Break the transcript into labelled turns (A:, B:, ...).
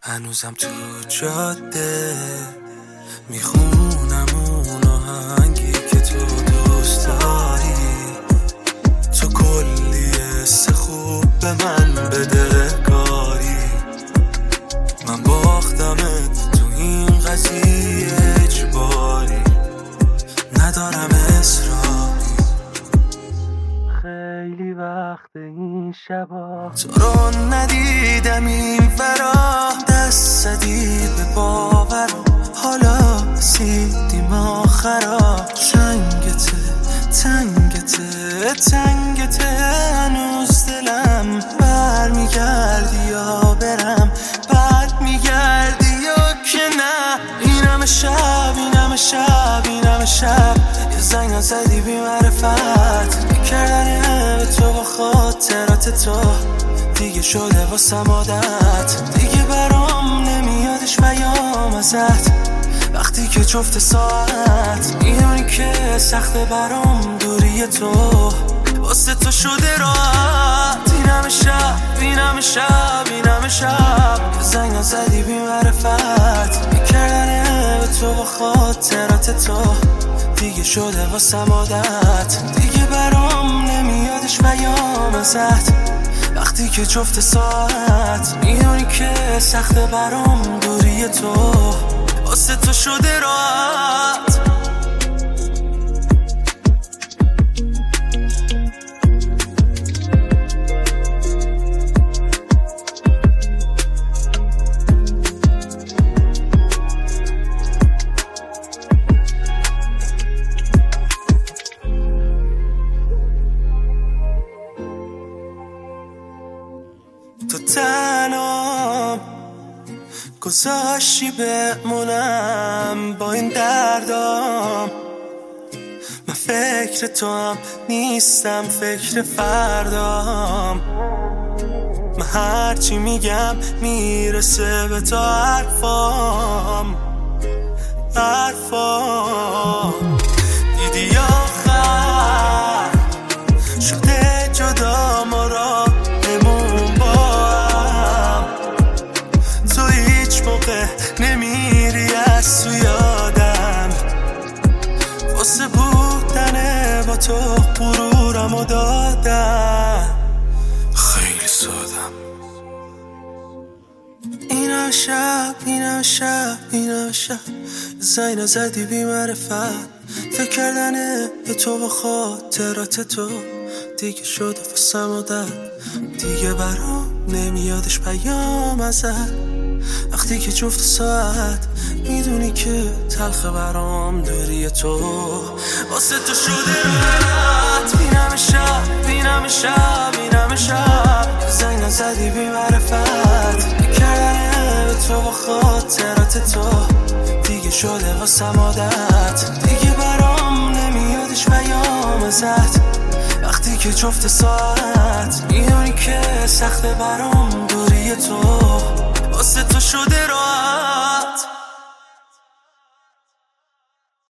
A: هنوزم تو جاده میخونم اون آهنگی که تو دوست داری. تو کلی حس خوب به من بده کاری. من باختمت تو این قضیه اجباری. ندارم اصراری. خیلی وقت این شبا تو رو ندیدم این فرا. دست زدی به باورم حالا رسیدیم آخرا. تنگته هنوز دلم. برمیگردی یا برم، برمیگردی یا که نه. این همه شب یه زنگ نزدی بی معرفت. میکردن به تو با خاطرات تو دیگه شده واسم عادت. دیگه برام نمیادش پیام ازت وقتی که جفت ساعت. میدونی که سخته برام دوری تو واسه تو شده راحت. این همه شب یه زنگ نزدی بی معرفت. میکردن به تو با خاطرات تو دیگه شده واسم عادت. دیگه برام نمیادش پیام ازت وقتی که جفت ساعت. میدونی که سخته برام دوری تو واسه تو شده راحت. تو تنها گذاشتی بمونم با این دردام. من فکر تو هم نیستم، فکر فردام. من هرچی میگم میرسه به تو حرفام. دیدی آخر شده جدا ما را بمون با هم. تو هیچ موقع نمیری از تو یادم. واسه بودن با تو غرورمو دادم. خیلی سادم. این شب زنگ نزدی بی معرفت. فکر کردن به تو با خاطرات تو دیگه شده واسم عادت. دیگه برام نمیادش پیام ازت وقتی که جفت ساعت. میدونی که تلخ برام دوری تو واسه تو شده راحت. این همه شب زنگ نزدی بی معرفت. میکردن به تو با خاطرات تو دیگه شده واسم عادت. دیگه برام نمیادش پیام ازت وقتی که جفت ساعت. میدونی که سخته برام دوری تو واسه تو شده راحت.